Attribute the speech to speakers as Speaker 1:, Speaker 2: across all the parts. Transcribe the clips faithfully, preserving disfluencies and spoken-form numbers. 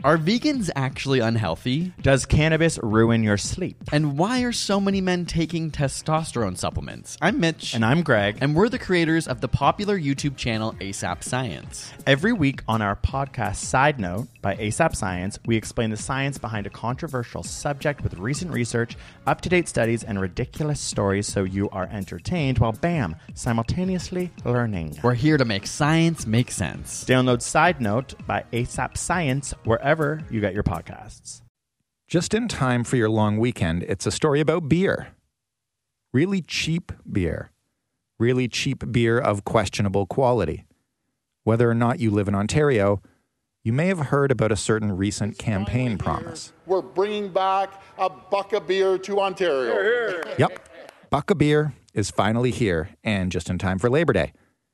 Speaker 1: Are vegans actually unhealthy?
Speaker 2: Does cannabis ruin your sleep?
Speaker 1: And why are so many men taking testosterone supplements? I'm Mitch.
Speaker 2: And I'm Greg.
Speaker 1: And we're the creators of the popular YouTube channel ASAP Science.
Speaker 2: Every week on our podcast Side Note by ASAP Science, we explain the science behind a controversial subject with recent research, up-to-date studies, and ridiculous stories so you are entertained while, bam, simultaneously learning.
Speaker 1: We're here to make science make sense.
Speaker 2: Download Side Note by ASAP Science wherever you get your podcasts.
Speaker 3: Just in time for your long weekend, it's a story about beer. Really cheap beer. Really cheap beer of questionable quality. Whether or not you live in Ontario, you may have heard about a certain recent campaign promise.
Speaker 4: We're bringing back a buck of beer to Ontario. Here, here.
Speaker 3: Yep. Buck of beer is finally here, and just in time for Labor Day.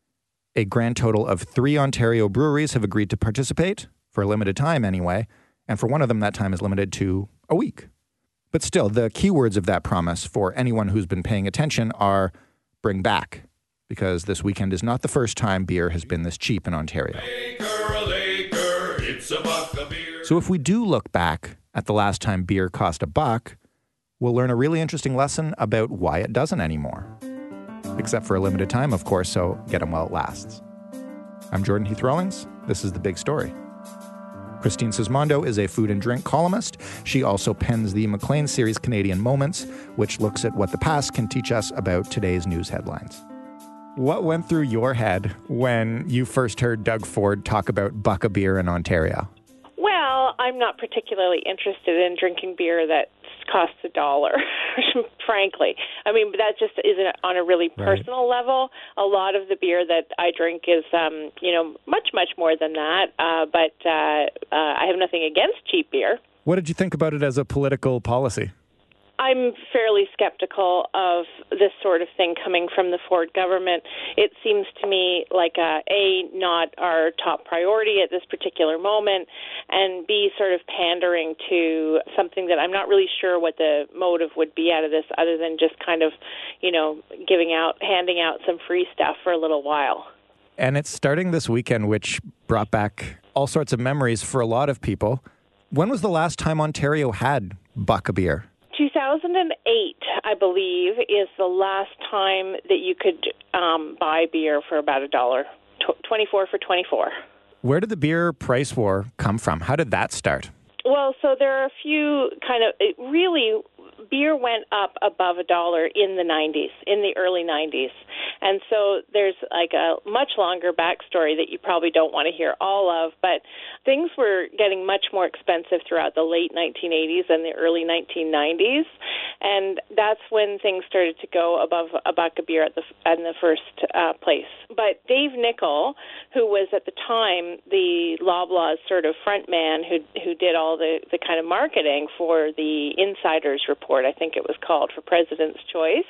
Speaker 3: A grand total of three Ontario breweries have agreed to participate, for a limited time anyway, and for one of them that time is limited to a week. But still, the keywords of that promise for anyone who's been paying attention are bring back, because this weekend is not the first time beer has been this cheap in Ontario.
Speaker 5: Laker, a Laker, it's a buck of beer.
Speaker 3: So if we do look back at the last time beer cost a buck, we'll learn a really interesting lesson about why it doesn't anymore. Except for a limited time, of course, so get 'em while it lasts. I'm Jordan Heath Rawlings. This is The Big Story. Christine Sismondo is a food and drink columnist. She also pens the Maclean series Canadian Moments, which looks at what the past can teach us about today's news headlines. What went through your head when you first heard Doug Ford talk about buck of beer in Ontario?
Speaker 6: Well, I'm not particularly interested in drinking beer that costs a dollar, frankly. I mean, but that just isn't on a really personal right. level. A lot of the beer that I drink is, um, you know, much, much more than that. Uh, but uh, uh, I have nothing against cheap beer.
Speaker 3: What did you think about it as a political policy?
Speaker 6: I'm fairly skeptical of this sort of thing coming from the Ford government. It seems to me like, a, A, not our top priority at this particular moment, and B, sort of pandering to something that I'm not really sure what the motive would be out of this other than just kind of, you know, giving out, handing out some free stuff for a little while.
Speaker 3: And it's starting this weekend, which brought back all sorts of memories for a lot of people. When was the last time Ontario had buck of beer?
Speaker 6: two thousand eight, I believe, is the last time that you could um, buy beer for about a dollar, twenty-four for twenty-four.
Speaker 3: Where did the beer price war come from? How did that start?
Speaker 6: Well, so there are a few kind of, it really, beer went up above a dollar in the nineties, in the early nineties. And so there's like a much longer backstory that you probably don't want to hear all of, but things were getting much more expensive throughout the late nineteen eighties and the early nineteen nineties. And that's when things started to go above a buck of beer at the, in the first uh, place. But Dave Nickel, who was at the time the Loblaws sort of front man who, who did all the, the kind of marketing for the Insiders Report, I think it was called, for President's Choice,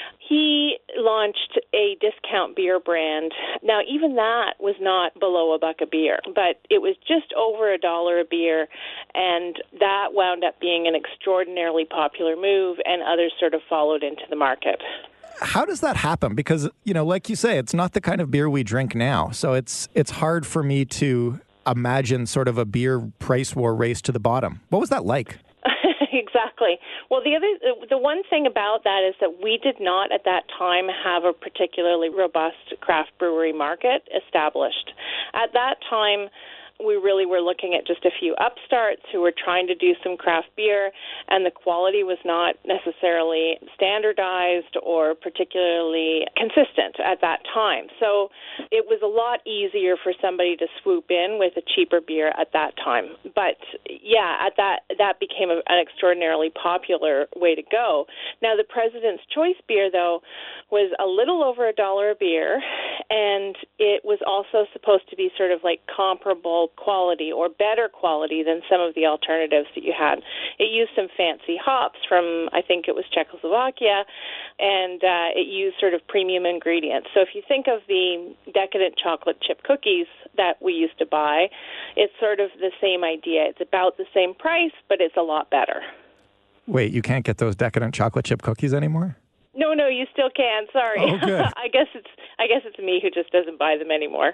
Speaker 6: he launched a discount beer brand. Now, even that was not below a buck a beer, but it was just over a dollar a beer, and that wound up being an extraordinarily popular move, and others sort of followed into the market.
Speaker 3: How does that happen? Because, you know, like you say, it's not the kind of beer we drink now, so it's it's hard for me to imagine sort of a beer price war race to the bottom. What was that like?
Speaker 6: Exactly. Well, the other, the one thing about that is that we did not at that time have a particularly robust craft brewery market established. At that time, we really were looking at just a few upstarts who were trying to do some craft beer, and the quality was not necessarily standardized or particularly consistent at that time. So it was a lot easier for somebody to swoop in with a cheaper beer at that time. But yeah, at that that became a, an extraordinarily popular way to go. Now, the President's Choice beer, though, was a little over a dollar a beer, and it was also supposed to be sort of like comparable quality or better quality than some of the alternatives that you had. It used some fancy hops from, I think it was Czechoslovakia, and uh, it used sort of premium ingredients. So if you think of the decadent chocolate chip cookies that we used to buy, it's sort of the same idea. It's about the same price, but it's a lot better.
Speaker 3: Wait, you can't get those decadent chocolate chip cookies anymore?
Speaker 6: No, no, you still can. Sorry.
Speaker 3: Oh, good.
Speaker 6: I guess it's I guess it's me who just doesn't buy them anymore.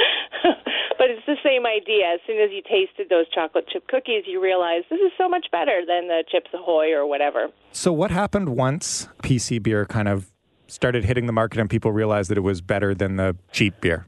Speaker 6: But it's the same idea. As soon as you tasted those chocolate chip cookies, you realize this is so much better than the Chips Ahoy or whatever.
Speaker 3: So what happened once P C beer kind of started hitting the market and people realized that it was better than the cheap beer?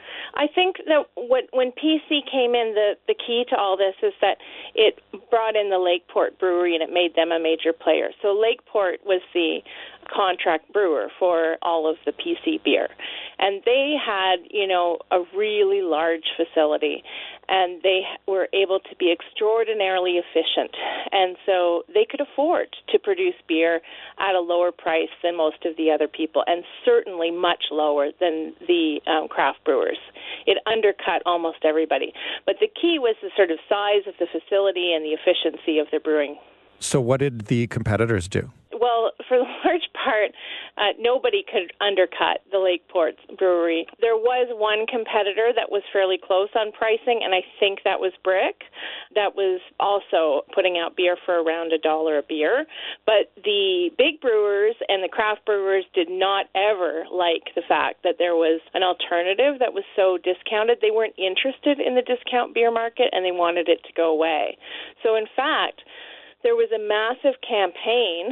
Speaker 6: I think that what, when P C came in, the, the key to all this is that it brought in the Lakeport Brewery and it made them a major player. So Lakeport was the contract brewer for all of the P C beer. And they had, you know, a really large facility, and they were able to be extraordinarily efficient. And so they could afford to produce beer at a lower price than most of the other people, and certainly much lower than the um, craft brewers. It undercut almost everybody. But the key was the sort of size of the facility and the efficiency of the brewing.
Speaker 3: So what did the competitors do?
Speaker 6: Well, for the large part, uh, nobody could undercut the Lakeport Brewery. There was one competitor that was fairly close on pricing, and I think that was Brick, that was also putting out beer for around a dollar a beer. But the big brewers and the craft brewers did not ever like the fact that there was an alternative that was so discounted. They weren't interested in the discount beer market, and they wanted it to go away. So, in fact, there was a massive campaign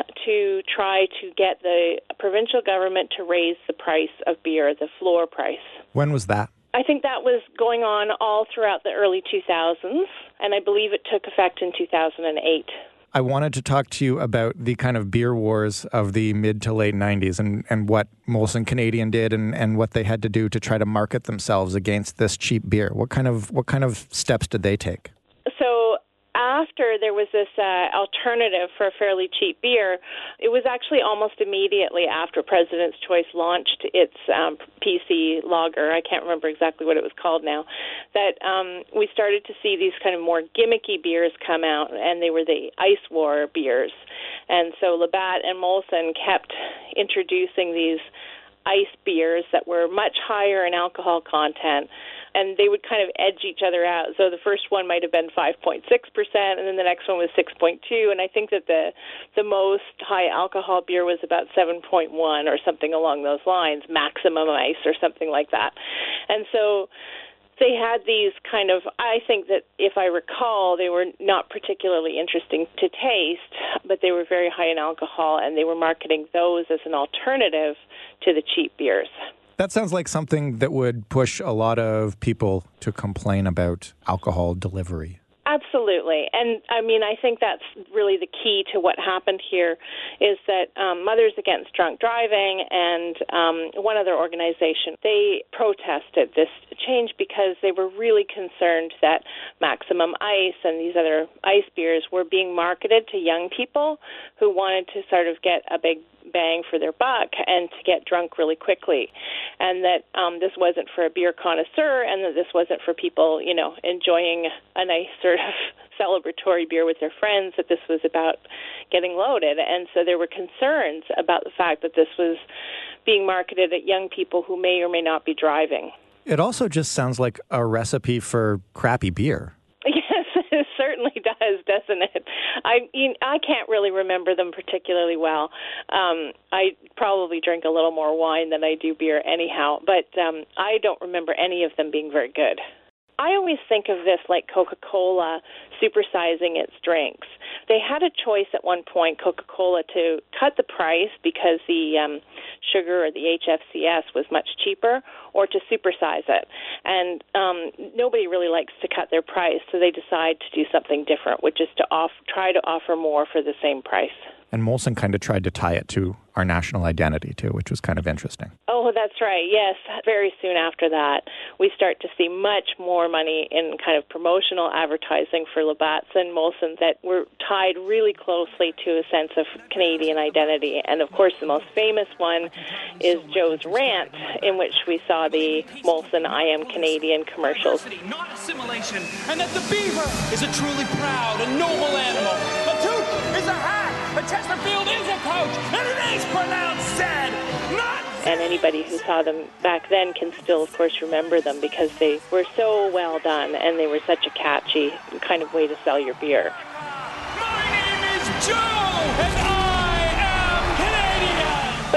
Speaker 6: to try to get the provincial government to raise the price of beer, the floor price.
Speaker 3: When was that?
Speaker 6: I think that was going on all throughout the early two thousands, and I believe it took effect in two thousand eight.
Speaker 3: I wanted to talk to you about the kind of beer wars of the mid to late nineties and, and what Molson Canadian did and, and what they had to do to try to market themselves against this cheap beer. What kind of what kind of steps did they take?
Speaker 6: So after there was this uh, alternative for a fairly cheap beer, it was actually almost immediately after President's Choice launched its um, P C lager, I can't remember exactly what it was called now, that um, we started to see these kind of more gimmicky beers come out, and they were the Ice War beers. And so Labatt and Molson kept introducing these ice beers that were much higher in alcohol content, and they would kind of edge each other out. So the first one might have been five point six percent, and then the next one was six point two, and I think that the the most high alcohol beer was about seven point one or something along those lines, maximum ice or something like that. And so they had these kind of, I think that if I recall, they were not particularly interesting to taste, but they were very high in alcohol, and they were marketing those as an alternative to the cheap beers.
Speaker 3: That sounds like something that would push a lot of people to complain about alcohol delivery.
Speaker 6: Absolutely. And, I mean, I think that's really the key to what happened here is that um, Mothers Against Drunk Driving and um, one other organization, they protested this change because they were really concerned that Maximum Ice and these other ice beers were being marketed to young people who wanted to sort of get a big bang for their buck and to get drunk really quickly, and that um, this wasn't for a beer connoisseur, and that this wasn't for people, you know, enjoying a nice sort of celebratory beer with their friends, that this was about getting loaded. And so there were concerns about the fact that this was being marketed at young people who may or may not be driving.
Speaker 3: It also just sounds like a recipe for crappy beer.
Speaker 6: Yes, it certainly does, doesn't it? I you, I can't really remember them particularly well. Um, I probably drink a little more wine than I do beer anyhow, but um, I don't remember any of them being very good. I always think of this like Coca-Cola supersizing its drinks. They had a choice at one point, Coca-Cola, to cut the price because the um, sugar or the H F C S was much cheaper, or to supersize it. And um, nobody really likes to cut their price, so they decide to do something different, which is to off- try to offer more for the same price.
Speaker 3: And Molson kind of tried to tie it to our national identity, too, which was kind of interesting.
Speaker 6: Oh, that's right. Yes. Very soon after that, we start to see much more money in kind of promotional advertising for Labatt's and Molson that were tied really closely to a sense of Canadian identity. And, of course, the most famous one is Joe's Rant, in which we saw the Molson I Am Canadian commercials.
Speaker 7: Not assimilation, and that the beaver is a truly proud and noble animal. A toque is a hat. A Chesterfield is a coach, and it is pronounced said, not...
Speaker 6: And anybody who saw them back then can still, of course, remember them because they were so well done, and they were such a catchy kind of way to sell your beer.
Speaker 7: My name is Joe, and I am Canadian!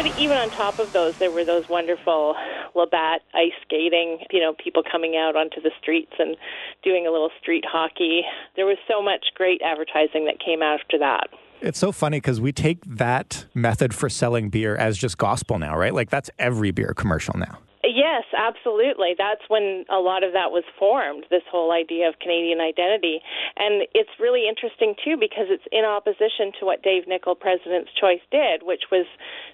Speaker 6: But even on top of those, there were those wonderful Labatt ice skating, you know, people coming out onto the streets and doing a little street hockey. There was so much great advertising that came after that.
Speaker 3: It's so funny because we take that method for selling beer as just gospel now, right? Like that's every beer commercial now.
Speaker 6: Yes, absolutely. That's when a lot of that was formed, this whole idea of Canadian identity. And it's really interesting, too, because it's in opposition to what Dave Nichol, President's Choice, did, which was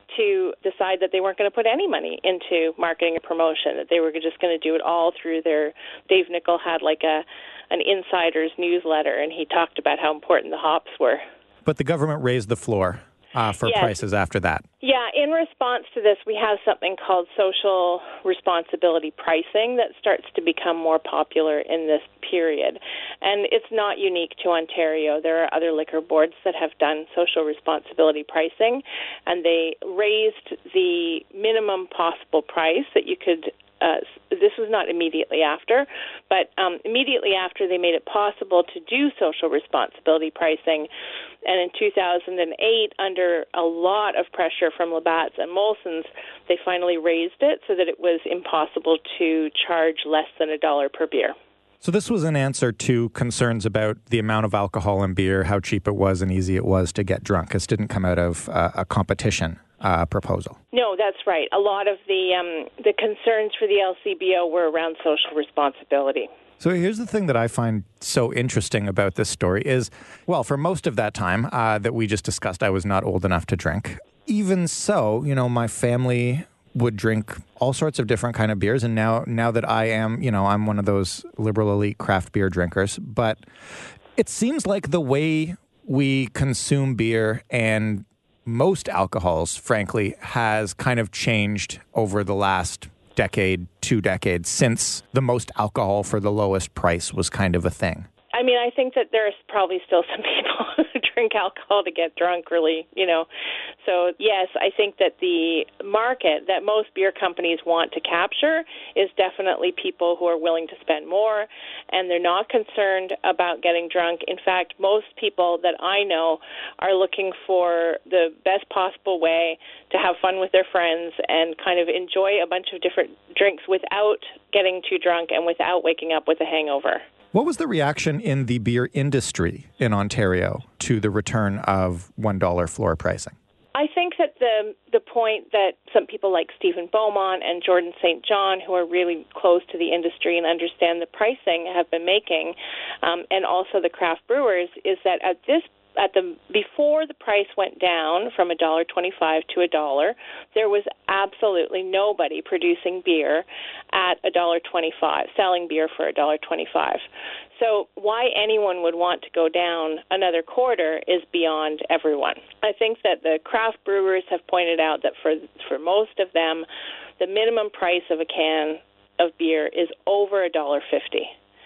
Speaker 6: to decide that they weren't going to put any money into marketing and promotion, that they were just going to do it all through their... Dave Nichol had like a an insider's newsletter, and he talked about how important the hops were.
Speaker 3: But the government raised the floor uh, for
Speaker 6: yes.
Speaker 3: prices after that.
Speaker 6: Yeah, in response to this, we have something called social responsibility pricing that starts to become more popular in this period. And it's not unique to Ontario. There are other liquor boards that have done social responsibility pricing, and they raised the minimum possible price that you could Uh, this was not immediately after, but um, immediately after they made it possible to do social responsibility pricing. And in two thousand eight, under a lot of pressure from Labatt's and Molson's, they finally raised it so that it was impossible to charge less than a dollar per beer.
Speaker 3: So this was an answer to concerns about the amount of alcohol in beer, how cheap it was and easy it was to get drunk. This didn't come out of uh, a competition uh, proposal.
Speaker 6: No, that's right. A lot of the um, the concerns for the L C B O were around social responsibility.
Speaker 3: So here's the thing that I find so interesting about this story is, well, for most of that time uh, that we just discussed, I was not old enough to drink. Even so, you know, my family would drink all sorts of different kind of beers. And now, now that I am, you know, I'm one of those liberal elite craft beer drinkers. But it seems like the way we consume beer and most alcohols, frankly, has kind of changed over the last decade, two decades, since the most alcohol for the lowest price was kind of a thing.
Speaker 6: I mean, I think that there's probably still some people who drink alcohol to get drunk, really, you know. So, yes, I think that the market that most beer companies want to capture is definitely people who are willing to spend more, and they're not concerned about getting drunk. In fact, most people that I know are looking for the best possible way to have fun with their friends and kind of enjoy a bunch of different drinks without getting too drunk and without waking up with a hangover.
Speaker 3: What was the reaction in the beer industry in Ontario to the return of one dollar floor pricing?
Speaker 6: I think that the the point that some people like Stephen Beaumont and Jordan Saint John, who are really close to the industry and understand the pricing, have been making, um, and also the craft brewers, is that at this At the before the price went down from one dollar twenty-five to a dollar, there was absolutely nobody producing beer at one dollar twenty-five, selling beer for one dollar twenty-five. So why anyone would want to go down another quarter is beyond everyone. I think that the craft brewers have pointed out that for for most of them, the minimum price of a can of beer is over one dollar fifty.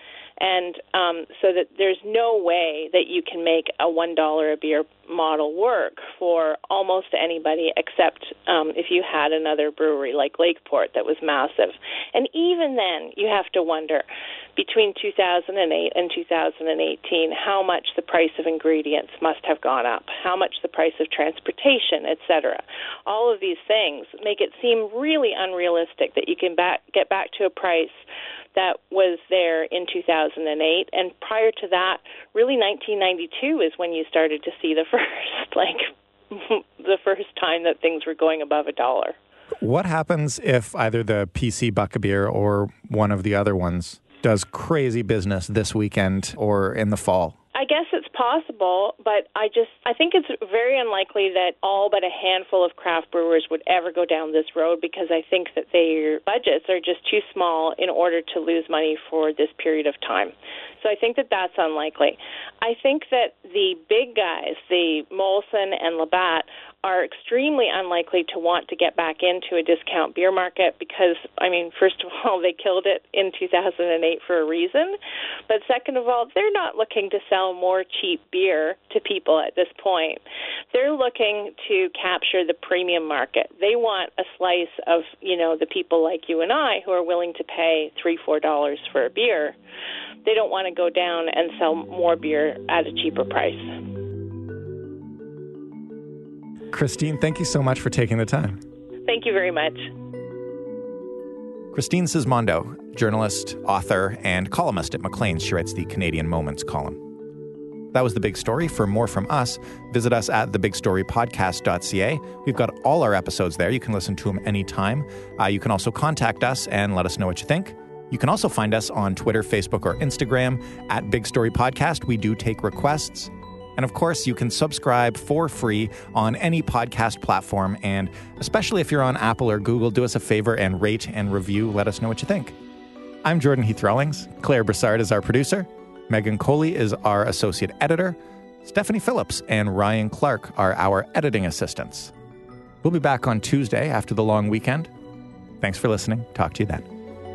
Speaker 6: And um, so that there's no way that you can make a one dollar a beer model work for almost anybody except um, if you had another brewery like Lakeport that was massive. And even then, you have to wonder, between two thousand eight and two thousand eighteen, how much the price of ingredients must have gone up, how much the price of transportation, et cetera. All of these things make it seem really unrealistic that you can back, get back to a price that was there in two thousand eight, and prior to that, really nineteen ninety-two is when you started to see the first, like, the first time that things were going above a dollar.
Speaker 3: What happens if either the P C Buck a Beer or one of the other ones does crazy business this weekend or in the fall?
Speaker 6: I guess it's possible, but I just I think it's very unlikely that all but a handful of craft brewers would ever go down this road, because I think that their budgets are just too small in order to lose money for this period of time. So I think that that's unlikely. I think that the big guys, the Molson and Labatt, are extremely unlikely to want to get back into a discount beer market because, I mean, first of all, they killed it in two thousand eight for a reason. But second of all, they're not looking to sell more cheap beer to people at this point. They're looking to capture the premium market. They want a slice of, you know, the people like you and I who are willing to pay three dollars, four dollars for a beer. They don't want to go down and sell more beer at a cheaper price.
Speaker 3: Christine, thank you so much for taking the time.
Speaker 6: Thank you very much.
Speaker 3: Christine Sismondo, journalist, author, and columnist at Maclean's. She writes the Canadian Moments column. That was The Big Story. For more from us, visit us at the big story podcast dot c a. We've got all our episodes there. You can listen to them anytime. Uh, you can also contact us and let us know what you think. You can also find us on Twitter, Facebook, or Instagram at Big Story Podcast. We do take requests. And of course, you can subscribe for free on any podcast platform. And especially if you're on Apple or Google, do us a favor and rate and review. Let us know what you think. I'm Jordan Heath Rawlings. Claire Broussard is our producer. Megan Coley is our associate editor. Stephanie Phillips and Ryan Clark are our editing assistants. We'll be back on Tuesday after the long weekend. Thanks for listening. Talk to you then.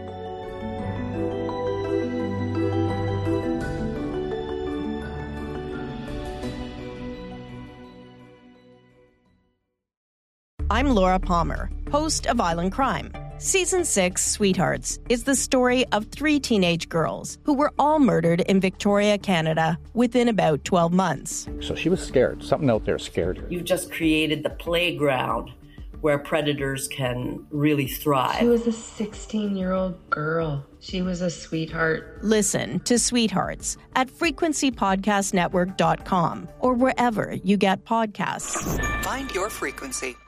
Speaker 8: I'm Laura Palmer, host of Island Crime. Season six, Sweethearts, is the story of three teenage girls who were all murdered in Victoria, Canada, within about twelve months.
Speaker 9: So she was scared. Something out there scared her.
Speaker 10: You've just created the playground where predators can really thrive.
Speaker 11: She was a sixteen-year-old girl. She was a sweetheart.
Speaker 8: Listen to Sweethearts at frequency podcast network dot com or wherever you get podcasts.
Speaker 12: Find your frequency.